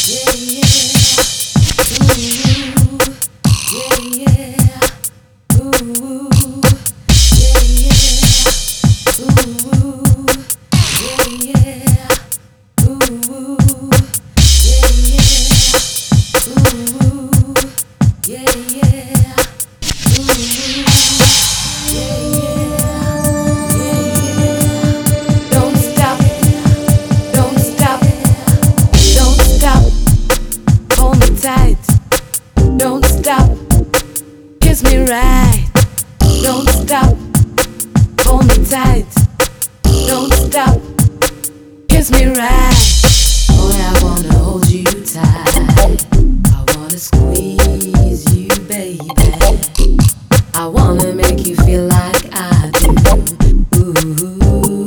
Right. Don't stop, hold me tight. Don't stop, kiss me right. Boy, I wanna hold you tight. I wanna squeeze you, baby. I wanna make you feel like I do. Ooh.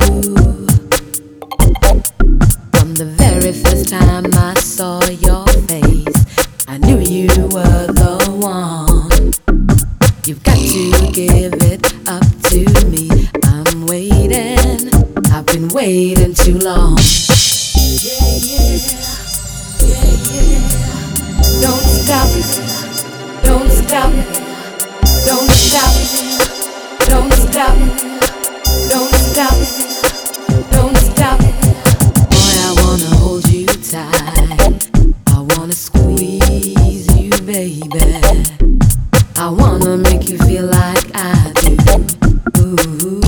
From the very first time I saw your face, I knew you were the one. You've got to give it up to me. I'm waiting, I've been waiting too long. Yeah, yeah, yeah, yeah. Don't stop, don't stop, don't stop, don't stop, don't stop, don't stop. Boy, I wanna hold you tight. I wanna squeeze you, baby. I wanna make you feel like I do. Ooh.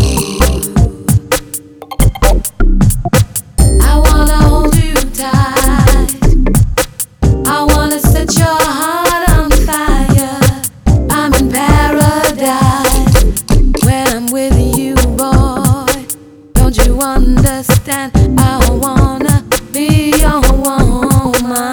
I wanna hold you tight. I wanna set your heart on fire. I'm in paradise when I'm with you, boy. Don't you understand? I wanna be your woman.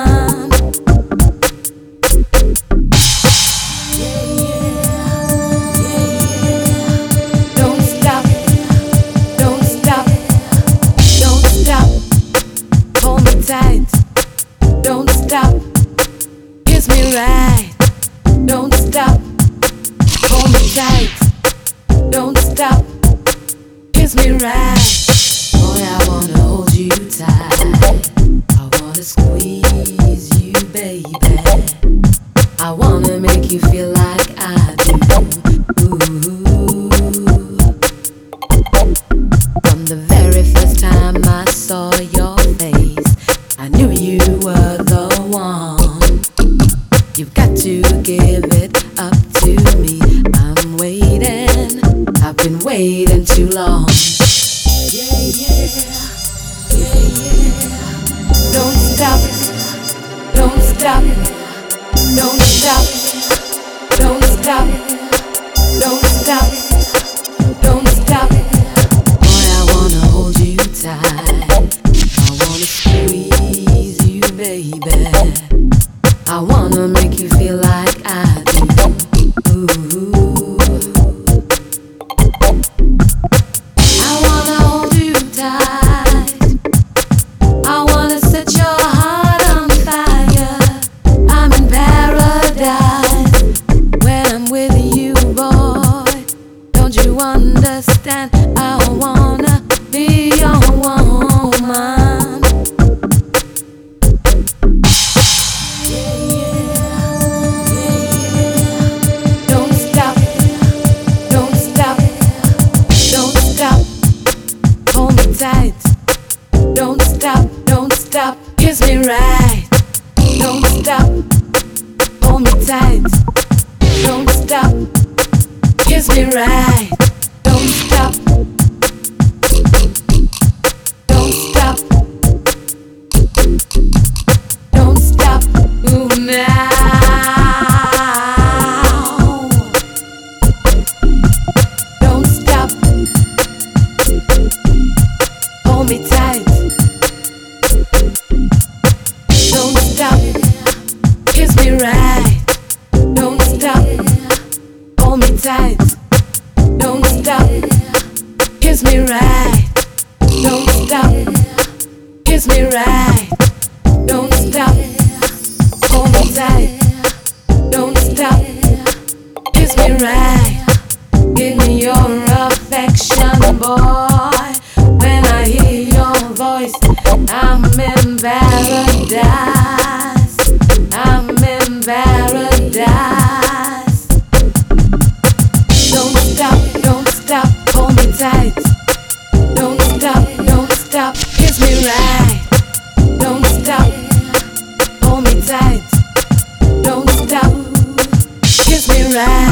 Tight. Don't stop, kiss me right. Don't stop, hold me tight. Don't stop, kiss me right. Boy, I wanna hold you tight. I wanna squeeze you, baby. I wanna make you feel like I do. Ooh. From the very first time I saw your face, I knew you were the one. You've got to give it up to me. I'm waiting, I've been waiting too long. Yeah, yeah, yeah, yeah. Don't stop, don't stop, don't stop, don't stop, don't stop, don't stop. Boy, I wanna hold you tight. I wanna squeeze you, baby. I wanna make you feel like I do. Ooh. I wanna hold you tight. I wanna set your heart on fire. I'm in paradise when I'm with you, boy. Don't you understand? I wanna be your woman. Tight. Don't stop, don't stop, kiss me right. Don't stop, hold me tight. Don't stop, kiss me right. Don't stop, don't stop, don't stop. Ooh, now. Don't stop. Hold me tight. Don't stop, kiss me right. Don't stop, hold me tight. Don't stop, kiss me right. Don't stop, kiss me right. Don't stop, hold me tight. Don't stop, kiss me right. Give me your affection, boy. When I hear your voice, I'm in paradise. right. Don't stop. Hold me tight. Don't stop. Kiss me right.